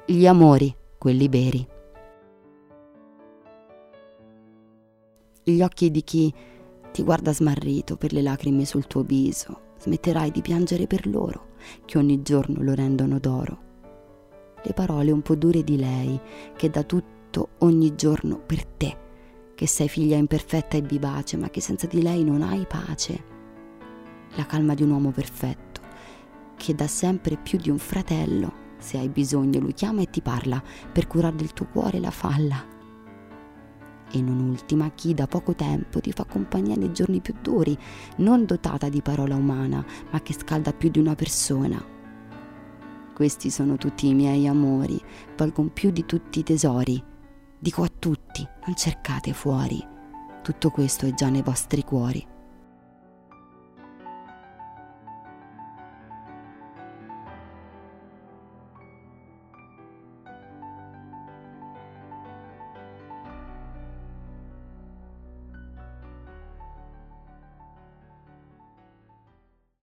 gli amori, quelli veri. Gli occhi di chi ti guarda smarrito per le lacrime sul tuo viso, smetterai di piangere per loro, che ogni giorno lo rendono d'oro. Le parole un po' dure di lei, che dà tutto ogni giorno per te, che sei figlia imperfetta e vivace, ma che senza di lei non hai pace. La calma di un uomo perfetto, che dà sempre più di un fratello. Se hai bisogno lui chiama e ti parla per curare del tuo cuore la falla. E non ultima, chi da poco tempo ti fa compagnia nei giorni più duri, non dotata di parola umana, ma che scalda più di una persona. Questi sono tutti i miei amori, valgono più di tutti i tesori. Dico a tutti, non cercate fuori, tutto questo è già nei vostri cuori.